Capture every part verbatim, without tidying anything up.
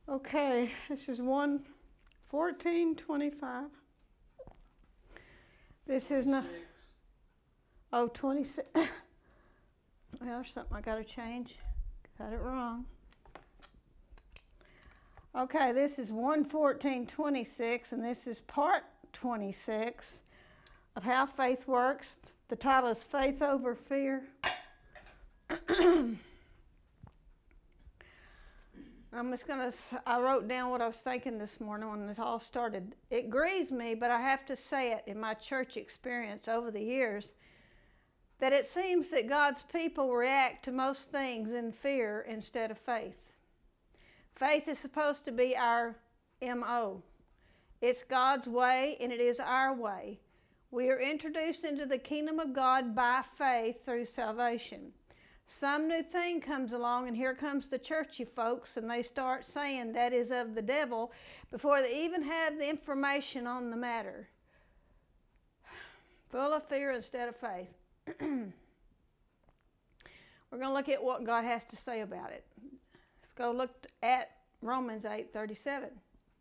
Okay, this is one fourteen twenty-five. This is not. Oh, twenty-six. Well, there's something I got to change. Got it wrong. Okay, this is one fourteen twenty-six, and this is part twenty-six of How Faith Works. The title is Faith Over Fear. I'm just going to, I wrote down what I was thinking this morning when it all started. It grieves me, but I have to say it in my church experience over the years, that it seems that God's people react to most things in fear instead of faith. Faith is supposed to be our M O. It's God's way, and it is our way. We are introduced into the kingdom of God by faith through salvation. Some new thing comes along, and here comes the churchy folks, and they start saying that is of the devil before they even have the information on the matter. Full of fear instead of faith. We're going to look at what God has to say about it. Let's go look at Romans eight thirty-seven.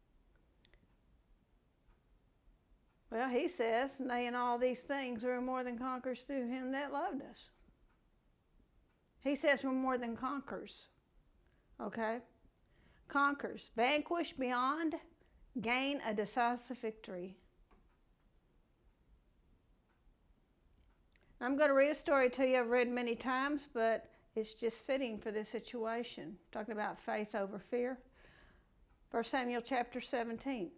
Well, he says, nay, in all these things we are more than conquerors through him that loved us. He says we're more than conquerors. Okay? Conquers. Vanquish beyond, gain a decisive victory. I'm going to read a story to you I've read many times, but it's just fitting for this situation. Talking about faith over fear. First Samuel chapter seventeen.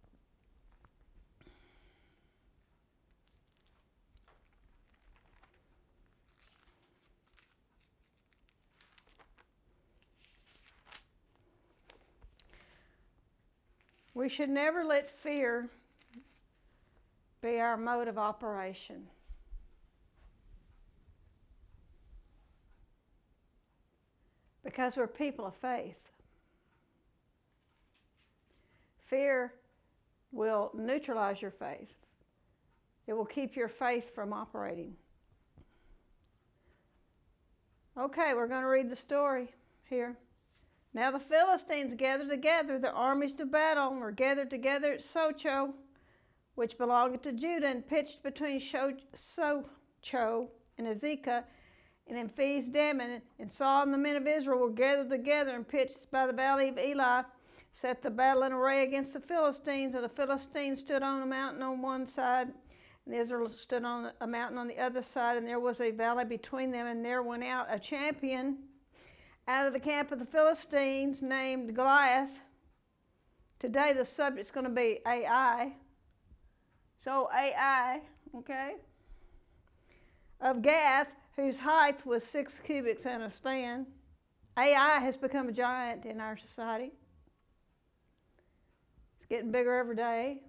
We should never let fear be our mode of operation. Because we're people of faith. Fear will neutralize your faith. It will keep your faith from operating. Okay, we're going to read the story here. Now the Philistines gathered together their armies to battle, and were gathered together at Socho, which belonged to Judah, and pitched between Socho and Azekah, and in Ephes Dammim, and Saul and the men of Israel were gathered together and pitched by the valley of Elah, set the battle in array against the Philistines, and the Philistines stood on a mountain on one side, and Israel stood on a mountain on the other side, and there was a valley between them, and there went out a champion out of the camp of the Philistines named Goliath. Today the subject's going to be A I. So A I, okay, of Gath, whose height was six cubits and a span. A I has become a giant in our society. It's getting bigger every day.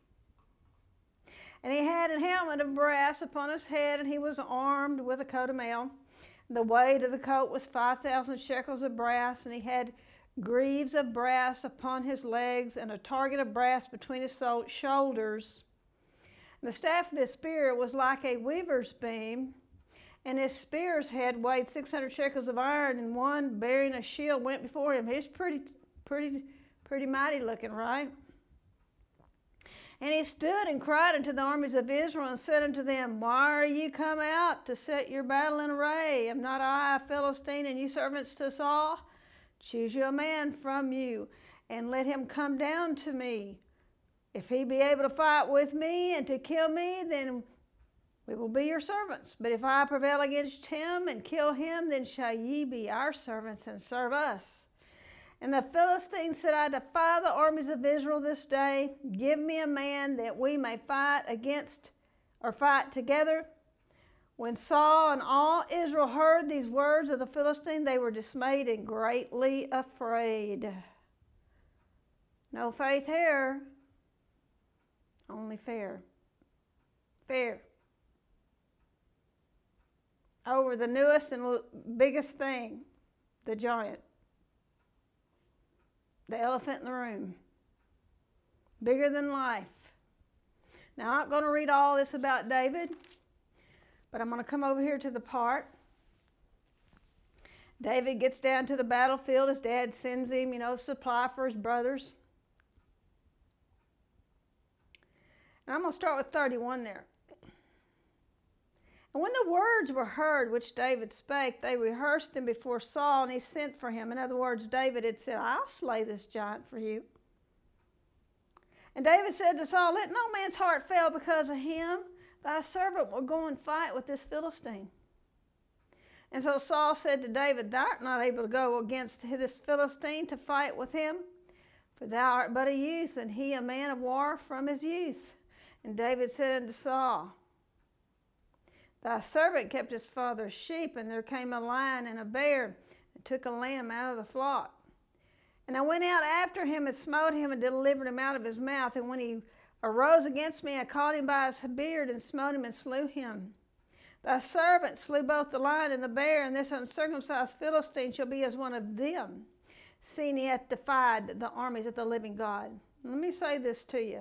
And he had a helmet of brass upon his head, and he was armed with a coat of mail. The weight of the coat was five thousand shekels of brass, and he had greaves of brass upon his legs, and a target of brass between his shoulders. And the staff of his spear was like a weaver's beam, and his spear's head weighed six hundred shekels of iron, and one bearing a shield went before him. He's pretty, pretty, pretty mighty looking, right? And he stood and cried unto the armies of Israel, and said unto them, why are ye come out to set your battle in array? Am not I a Philistine, and ye servants to Saul? Choose you a man from you, and let him come down to me. If he be able to fight with me and to kill me, then we will be your servants. But if I prevail against him and kill him, then shall ye be our servants and serve us. And the Philistines said, I defy the armies of Israel this day. Give me a man that we may fight against, or fight together. When Saul and all Israel heard these words of the Philistine, they were dismayed and greatly afraid. No faith here, only fear. Fear. Over the newest and biggest thing, the giant. The elephant in the room. Bigger than life. Now, I'm not going to read all this about David, but I'm going to come over here to the part David gets down to the battlefield. His dad sends him, you know, supply for his brothers. And I'm going to start with thirty-one there. And when the words were heard which David spake, they rehearsed them before Saul, and he sent for him. In other words, David had said, I'll slay this giant for you. And David said to Saul, let no man's heart fail because of him. Thy servant will go and fight with this Philistine. And so Saul said to David, thou art not able to go against this Philistine to fight with him, for thou art but a youth, and he a man of war from his youth. And David said unto Saul, thy servant kept his father's sheep, and there came a lion and a bear, and took a lamb out of the flock. And I went out after him, and smote him, and delivered him out of his mouth. And when he arose against me, I caught him by his beard, and smote him, and slew him. Thy servant slew both the lion and the bear, and this uncircumcised Philistine shall be as one of them, seeing he hath defied the armies of the living God. Let me say this to you.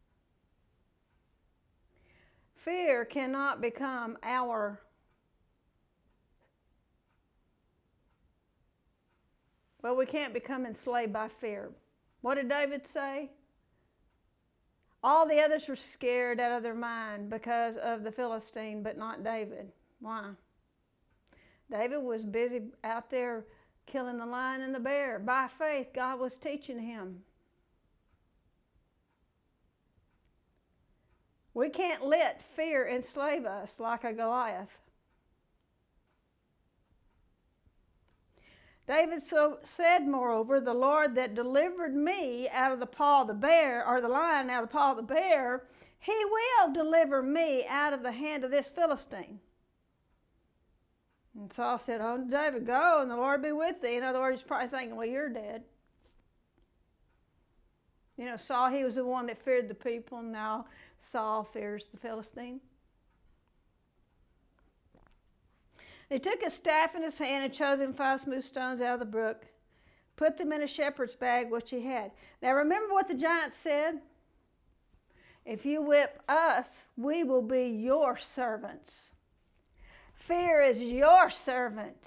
Fear cannot become our well, we can't become enslaved by fear. What did David say? All the others were scared out of their mind because of the Philistine, but not David. Why? David was busy out there killing the lion and the bear. By faith, God was teaching him. We can't let fear enslave us like a Goliath. David so said, moreover, the Lord that delivered me out of the paw of the bear, or the lion out of the paw of the bear, he will deliver me out of the hand of this Philistine. And Saul said, oh, David, go, and the Lord be with thee. In other words, he's probably thinking, well, you're dead. You know, Saul, he was the one that feared the people. Now Saul fears the Philistine. He took a staff in his hand and chose him five smooth stones out of the brook, put them in a shepherd's bag which he had. Now remember what the giant said? If you whip us, we will be your servants. Fear is your servant.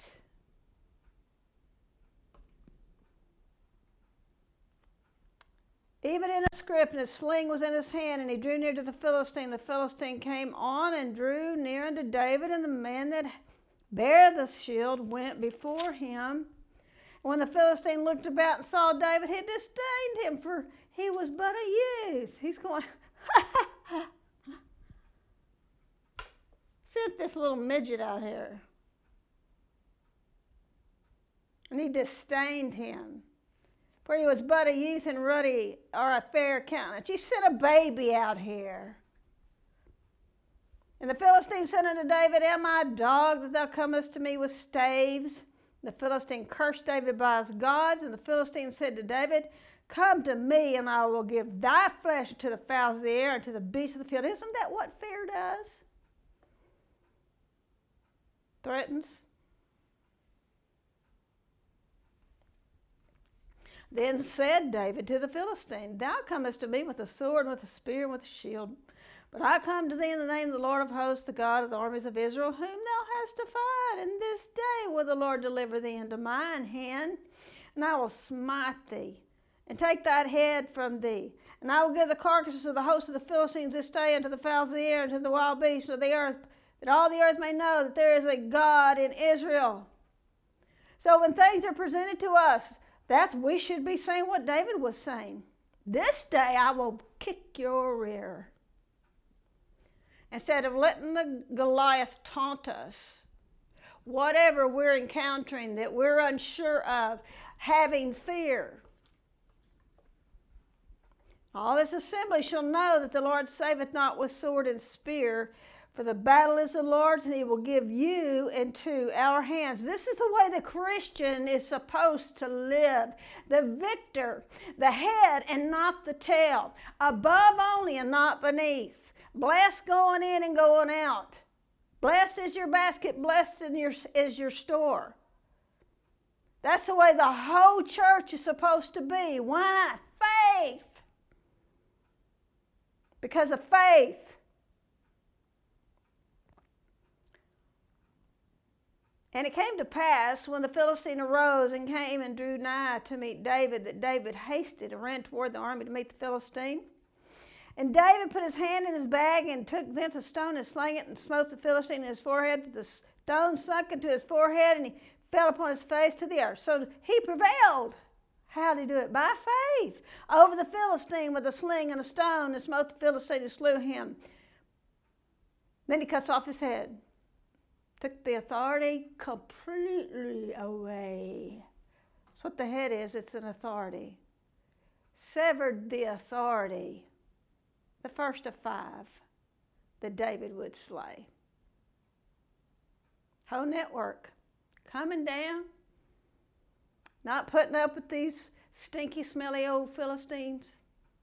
Even in a scrip, and his sling was in his hand, and he drew near to the Philistine. The Philistine came on and drew near unto David, and the man that bare the shield went before him. When the Philistine looked about and saw David, he disdained him, for he was but a youth. He's going, sent this little midget out here. And he disdained him, for he was but a youth and ruddy, or a fair countenance. You sent a baby out here. And the Philistine said unto David, am I a dog that thou comest to me with staves? The Philistine cursed David by his gods, and the Philistine said to David, come to me, and I will give thy flesh to the fowls of the air and to the beasts of the field. Isn't that what fear does? Threatens. Then said David to the Philistine, thou comest to me with a sword, and with a spear, and with a shield. But I come to thee in the name of the Lord of hosts, the God of the armies of Israel, whom thou hast defied. And this day will the Lord deliver thee into mine hand, and I will smite thee, and take thy head from thee. And I will give the carcasses of the host of the Philistines this day unto the fowls of the air, and to the wild beasts of the earth, that all the earth may know that there is a God in Israel. So when things are presented to us, that's we should be saying what David was saying. This day I will kick your rear. Instead of letting the Goliath taunt us, whatever we're encountering that we're unsure of, having fear. All this assembly shall know that the Lord saveth not with sword and spear, for the battle is the Lord's, and he will give you into our hands. This is the way the Christian is supposed to live. The victor, the head and not the tail, above only and not beneath. Blessed going in and going out. Blessed is your basket, blessed in your, is your store. That's the way the whole church is supposed to be. Why? Faith. Because of faith. And it came to pass, when the Philistine arose and came and drew nigh to meet David, that David hasted and ran toward the army to meet the Philistine. And David put his hand in his bag and took thence a stone and slang it and smote the Philistine in his forehead. The stone sunk into his forehead and he fell upon his face to the earth. So he prevailed. How did he do it? By faith. Over the Philistine with a sling and a stone, and smote the Philistine and slew him. Then he cuts off his head. Took the authority completely away. That's what the head is. It's an authority. Severed the authority. The first of five that David would slay. Whole network coming down. Not putting up with these stinky, smelly old Philistines.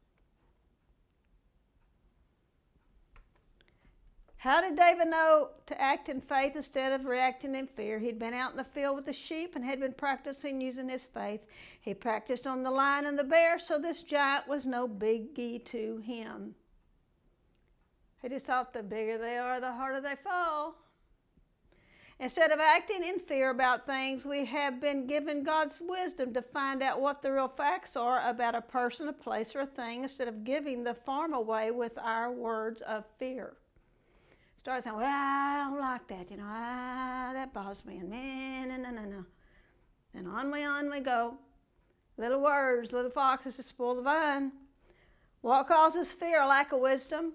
How did David know to act in faith instead of reacting in fear? He'd been out in the field with the sheep and had been practicing using his faith. He practiced on the lion and the bear, so this giant was no biggie to him. He just thought the bigger they are, the harder they fall. Instead of acting in fear about things, we have been given God's wisdom to find out what the real facts are about a person, a place, or a thing, instead of giving the farm away with our words of fear. Start saying, well, I don't like that, you know, ah, that bothers me, and man, no, no, no, no. And on we, on we go. Little words, little foxes to spoil the vine. What causes fear? A lack of wisdom.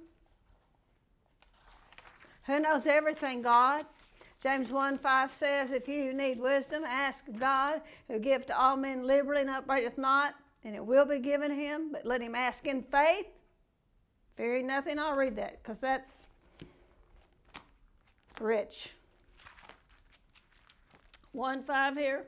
Who knows everything? God. James one five says, if you need wisdom, ask God, who gives to all men liberally and upbraideth not, and it will be given him. But let him ask in faith, fearing nothing. I'll read that, because that's rich. one five here.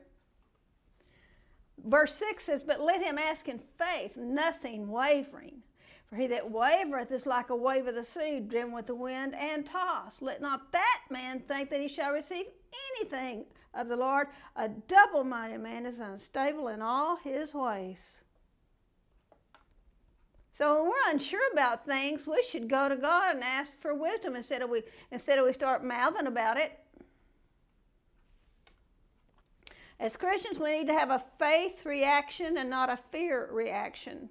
Verse six says, but let him ask in faith, nothing wavering. For he that wavereth is like a wave of the sea, driven with the wind and tossed. Let not that man think that he shall receive anything of the Lord. A double-minded man is unstable in all his ways. So when we're unsure about things, we should go to God and ask for wisdom instead of we, instead of we start mouthing about it. As Christians, we need to have a faith reaction and not a fear reaction.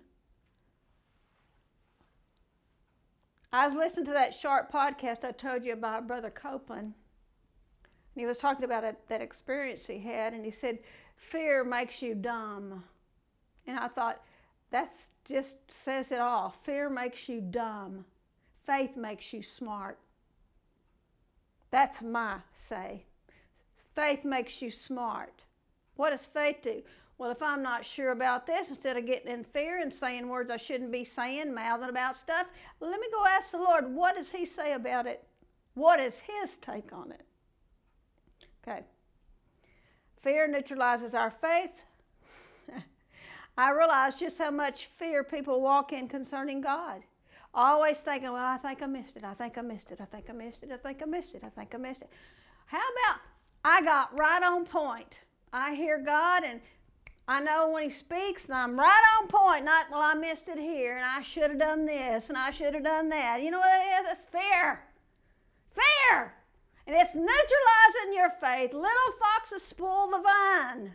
I was listening to that short podcast I told you about Brother Copeland. And he was talking about a, that experience he had, and he said, fear makes you dumb. And I thought, that just says it all. Fear makes you dumb. Faith makes you smart. That's my say. Faith makes you smart. What does faith do? Well, if I'm not sure about this, instead of getting in fear and saying words I shouldn't be saying, mouthing about stuff, let me go ask the Lord, what does he say about it? What is his take on it? Okay. Fear neutralizes our faith. I realize just how much fear people walk in concerning God. Always thinking, well, I think I missed it. I think I missed it. I think I missed it. I think I missed it. I think I missed it. How about I got right on point? I hear God and I know when he speaks, and I'm right on point, not, well, I missed it here, and I should have done this, and I should have done that. You know what it is? It's fear. Fear! And it's neutralizing your faith. Little foxes spoil the vine.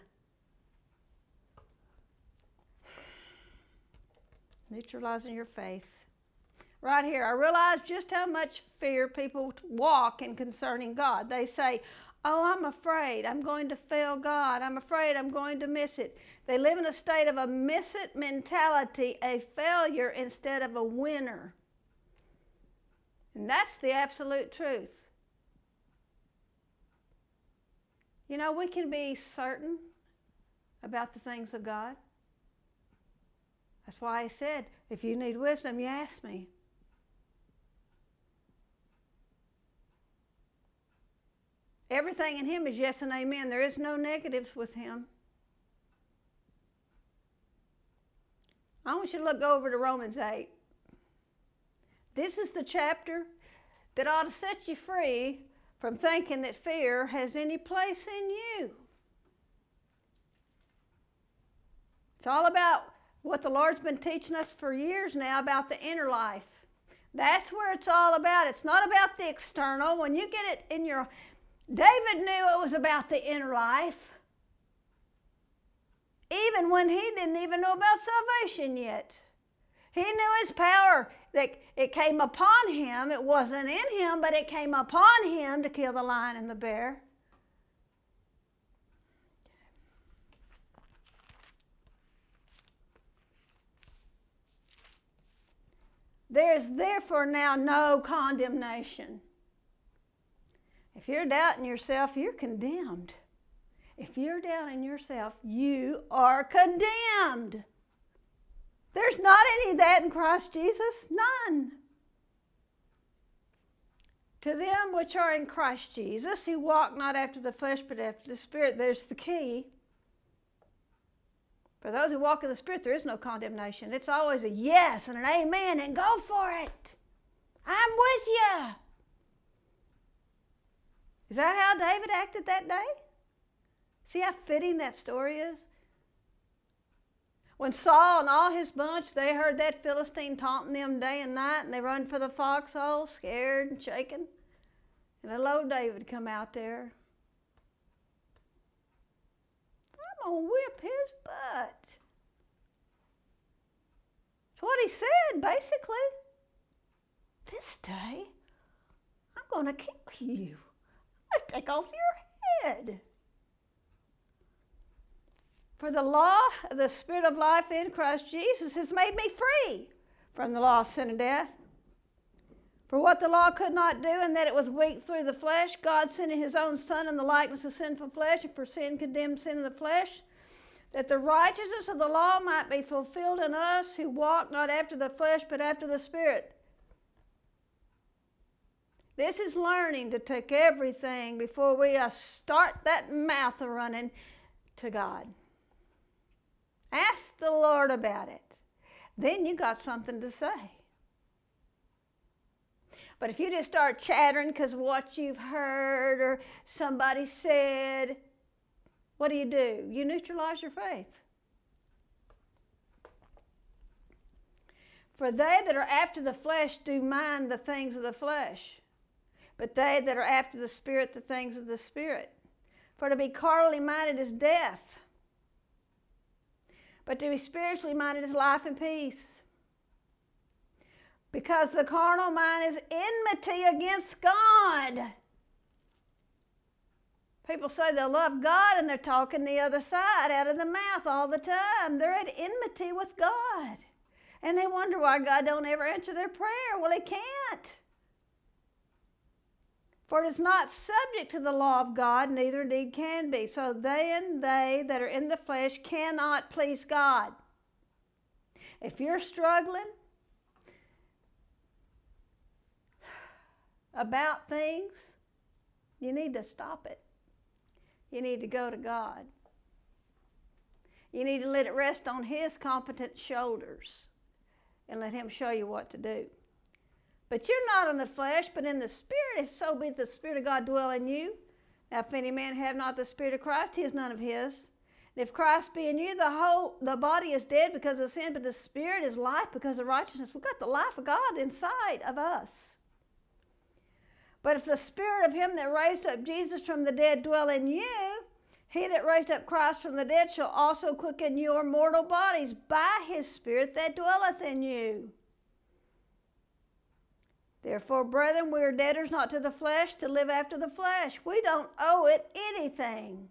Neutralizing your faith. Right here, I realize just how much fear people walk in concerning God. They say, oh, I'm afraid I'm going to fail God. I'm afraid I'm going to miss it. They live in a state of a miss it mentality, a failure instead of a winner. And that's the absolute truth. You know, we can be certain about the things of God. That's why he said, if you need wisdom, you ask me. Everything in him is yes and amen. There is no negatives with him. I want you to look over to Romans eight. This is the chapter that ought to set you free from thinking that fear has any place in you. It's all about what the Lord's been teaching us for years now about the inner life. That's where it's all about. It's not about the external. When you get it in your David knew it was about the inner life, even when he didn't even know about salvation yet. He knew his power, that it came upon him. It wasn't in him, but it came upon him to kill the lion and the bear. There is therefore now no condemnation. If you're doubting yourself, you're condemned. If you're doubting yourself, you are condemned. There's not any of that in Christ Jesus, none. To them which are in Christ Jesus, who walk not after the flesh, but after the Spirit, there's the key. For those who walk in the Spirit, there is no condemnation. It's always a yes and an amen, and go for it. I'm with you. Is that how David acted that day? See how fitting that story is? When Saul and all his bunch, they heard that Philistine taunting them day and night, and they run for the foxhole, scared and shaken. And little old David come out there. I'm going to whip his butt. That's what he said, basically. This day, I'm going to kill you. I'm going to take off your head. For the law of the Spirit of life in Christ Jesus has made me free from the law of sin and death. For what the law could not do, in that it was weak through the flesh, God sending his own Son in the likeness of sinful flesh, and for sin condemned sin in the flesh, that the righteousness of the law might be fulfilled in us who walk not after the flesh, but after the Spirit. This is learning to take everything before we uh, start that mouth running to God. Ask the Lord about it. Then you got something to say. But if you just start chattering because of what you've heard or somebody said, what do you do? You neutralize your faith. For they that are after the flesh do mind the things of the flesh, but they that are after the Spirit, the things of the Spirit. For to be carnally minded is death, but to be spiritually minded is life and peace. Because the carnal mind is enmity against God. People say they love God and they're talking the other side out of the mouth all the time. They're at enmity with God. And they wonder why God don't ever answer their prayer. Well, he can't. For it is not subject to the law of God, neither indeed can be. So then they that are in the flesh cannot please God. If you're struggling about things, you need to stop it. You need to go to God. You need to let it rest on his competent shoulders and let him show you what to do. But you're not in the flesh, but in the Spirit, if so be the Spirit of God dwell in you. Now, if any man have not the Spirit of Christ, he is none of his. And if Christ be in you, the whole the body is dead because of sin, but the Spirit is life because of righteousness. We've got the life of God inside of us. But if the Spirit of him that raised up Jesus from the dead dwell in you, he that raised up Christ from the dead shall also quicken your mortal bodies by his Spirit that dwelleth in you. Therefore, brethren, we are debtors not to the flesh to live after the flesh. We don't owe it anything.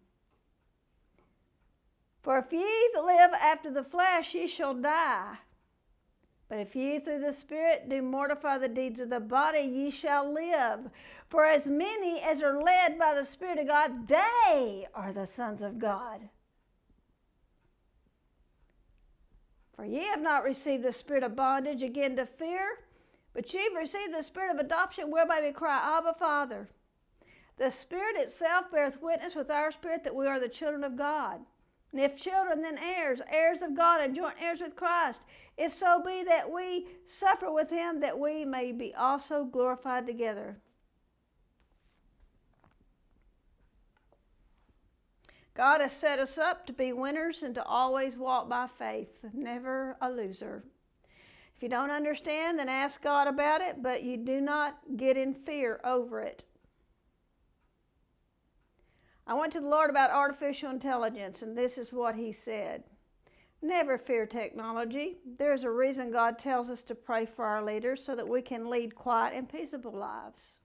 For if ye live after the flesh, ye shall die. But if ye through the Spirit do mortify the deeds of the body, ye shall live. For as many as are led by the Spirit of God, they are the sons of God. For ye have not received the spirit of bondage again to fear, but ye have received the Spirit of adoption, whereby we cry, Abba, Father. The Spirit itself beareth witness with our spirit that we are the children of God. And if children, then heirs, heirs of God, and joint heirs with Christ, if so be that we suffer with him, that we may be also glorified together. God has set us up to be winners and to always walk by faith, never a loser. If you don't understand, then ask God about it, but you do not get in fear over it. I went to the Lord about artificial intelligence, and this is what he said. Never fear technology. There's a reason God tells us to pray for our leaders so that we can lead quiet and peaceable lives.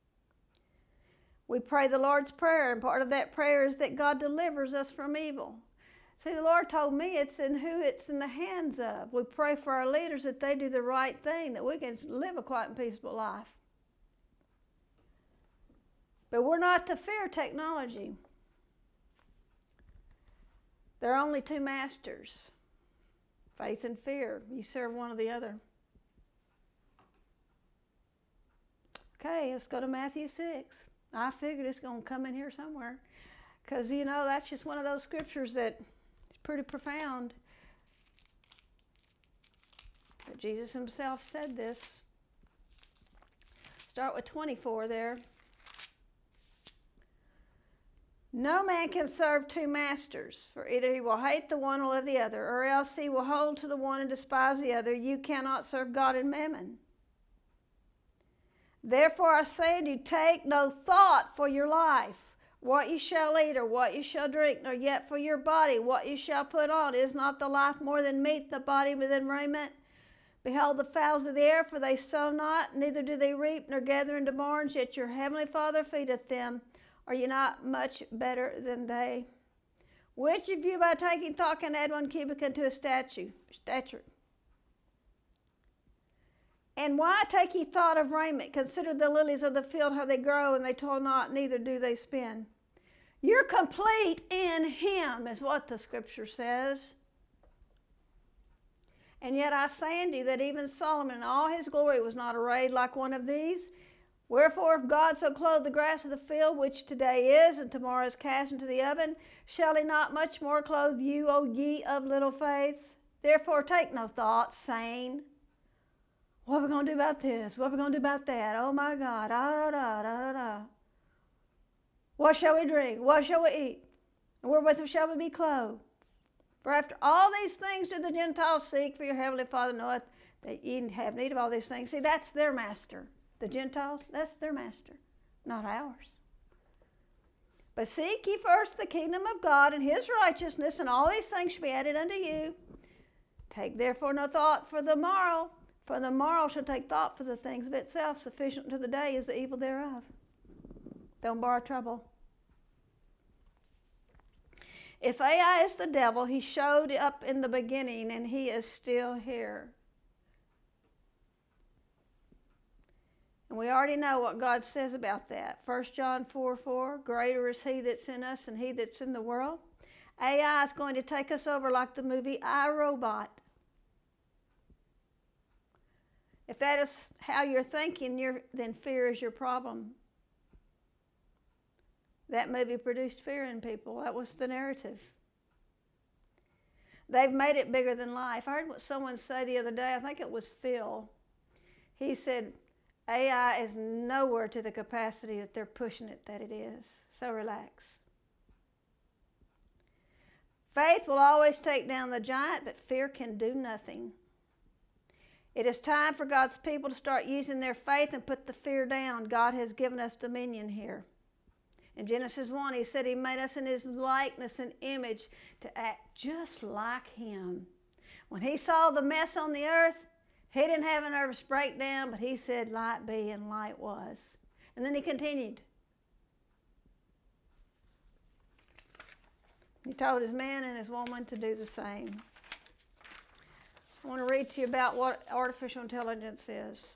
We pray the Lord's Prayer, and part of that prayer is that God delivers us from evil. See, the Lord told me it's in who it's in the hands of. We pray for our leaders that they do the right thing, that we can live a quiet and peaceful life. But we're not to fear technology. There are only two masters, faith and fear. You serve one or the other. Okay, let's go to Matthew six. I figured it's going to come in here somewhere. Because, you know, that's just one of those scriptures that is pretty profound. But Jesus himself said this. Start with twenty-four there. No man can serve two masters, for either he will hate the one or love the other, or else he will hold to the one and despise the other. You cannot serve God and mammon. Therefore I say unto you, take no thought for your life, what you shall eat or what you shall drink, nor yet for your body, what you shall put on. Is not the life more than meat, the body more than raiment? Behold the fowls of the air, for they sow not, neither do they reap, nor gather into barns, yet your heavenly Father feedeth them. Are you not much better than they? Which of you by taking thought can add one cubit unto a statue, stature? And why take ye thought of raiment? Consider the lilies of the field, how they grow, and they toil not, neither do they spin. You're complete in him, is what the scripture says. And yet I say unto you that even Solomon in all his glory was not arrayed like one of these. Wherefore, if God so clothe the grass of the field, which today is, and tomorrow is cast into the oven, shall he not much more clothe you, O ye of little faith? Therefore take no thought, saying, what are we going to do about this? What are we going to do about that? Oh my God, da da da da da. What shall we drink? What shall we eat? And wherewith shall we be clothed? For after all these things do the Gentiles seek, for your heavenly Father knoweth that ye have need of all these things. See, that's their master. The Gentiles, that's their master, not ours. But seek ye first the kingdom of God and his righteousness, and all these things shall be added unto you. Take therefore no thought for the morrow, for the morrow shall take thought for the things of itself. Sufficient to the day is the evil thereof. Don't borrow trouble. If A I is the devil, he showed up in the beginning and he is still here. And we already know what God says about that. First John four four, greater is he that's in us than he that's in the world. A I is going to take us over like the movie iRobot. If that is how you're thinking, you're, then fear is your problem. That movie produced fear in people. That was the narrative. They've made it bigger than life. I heard what someone say the other day. I think it was Phil. He said, A I is nowhere to the capacity that they're pushing it that it is. So relax. Faith will always take down the giant, but fear can do nothing. It is time for God's people to start using their faith and put the fear down. God has given us dominion here. In Genesis one, he said he made us in his likeness and image to act just like him. When he saw the mess on the earth, he didn't have a nervous breakdown, but he said, light be, and light was. And then he continued. He told his man and his woman to do the same. I want to read to you about what artificial intelligence is.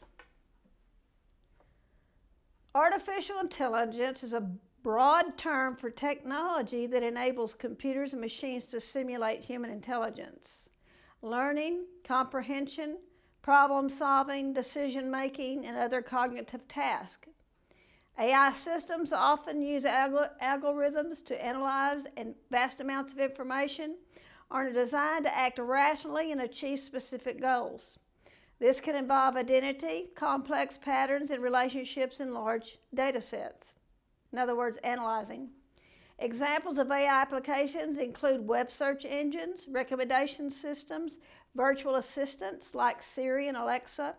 Artificial intelligence is a broad term for technology that enables computers and machines to simulate human intelligence, learning, comprehension, problem solving, decision making, and other cognitive tasks. A I systems often use alg- algorithms to analyze and vast amounts of information, are designed to act rationally and achieve specific goals. This can involve identity, complex patterns, and relationships in large data sets. In other words, analyzing. Examples of A I applications include web search engines, recommendation systems, virtual assistants like Siri and Alexa,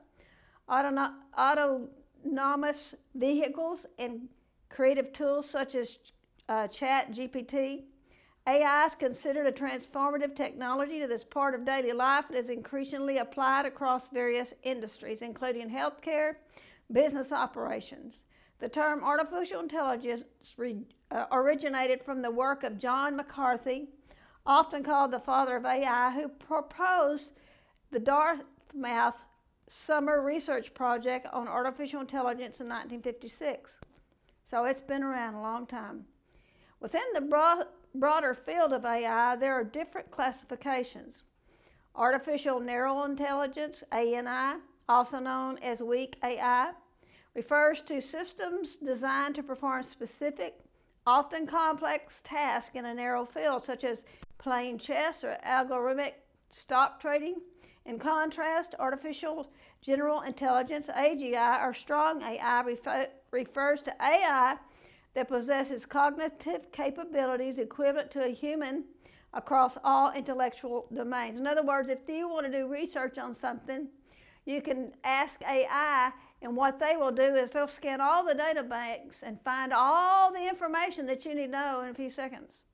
autonomous vehicles, and creative tools such as uh, Chat G P T. A I is considered a transformative technology that is part of daily life and is increasingly applied across various industries, including healthcare, business operations. The term artificial intelligence re, uh, originated from the work of John McCarthy, often called the father of A I, who proposed the Dartmouth Summer Research Project on Artificial Intelligence in nineteen fifty-six. So it's been around a long time. Within the broad, broader field of A I, there are different classifications. Artificial Narrow Intelligence, A N I, also known as weak A I, refers to systems designed to perform specific, often complex tasks in a narrow field, such as playing chess or algorithmic stock trading. In contrast, Artificial General Intelligence, A G I, or Strong A I, refer, refers to A I that possesses cognitive capabilities equivalent to a human across all intellectual domains. In other words, if you want to do research on something, you can ask A I, and what they will do is they'll scan all the data banks and find all the information that you need to know in a few seconds.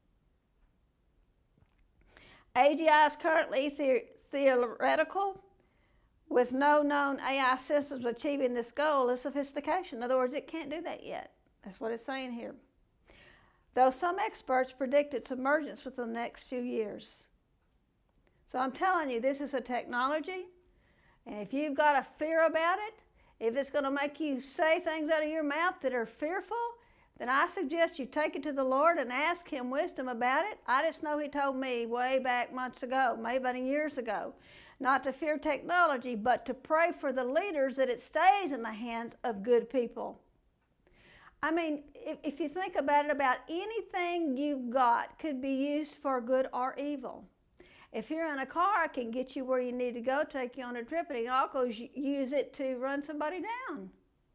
A G I is currently the theoretical, with no known A I systems achieving this goal is sophistication. In other words, it can't do that yet. That's what it's saying here. Though some experts predict its emergence within the next few years. So I'm telling you, this is a technology, and if you've got a fear about it, if it's going to make you say things out of your mouth that are fearful, then I suggest you take it to the Lord and ask Him wisdom about it. I just know He told me way back months ago, maybe about years ago, not to fear technology, but to pray for the leaders that it stays in the hands of good people. I mean, if, if you think about it, about anything you've got could be used for good or evil. If you're in a car, it can get you where you need to go, take you on a trip, and it can also use it to run somebody down.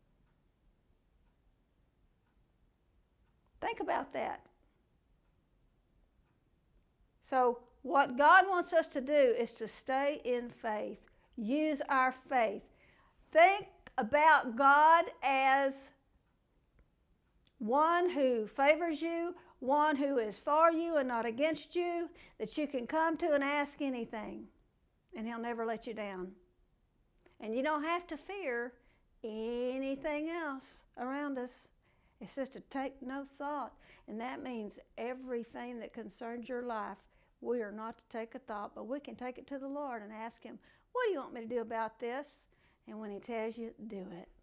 Think about that. So what God wants us to do is to stay in faith. Use our faith. Think about God as one who favors you, one who is for you and not against you, that you can come to and ask anything, and He'll never let you down. And you don't have to fear anything else around us. It says to take no thought, and that means everything that concerns your life, we are not to take a thought, but we can take it to the Lord and ask Him, what do you want me to do about this? And when He tells you, do it.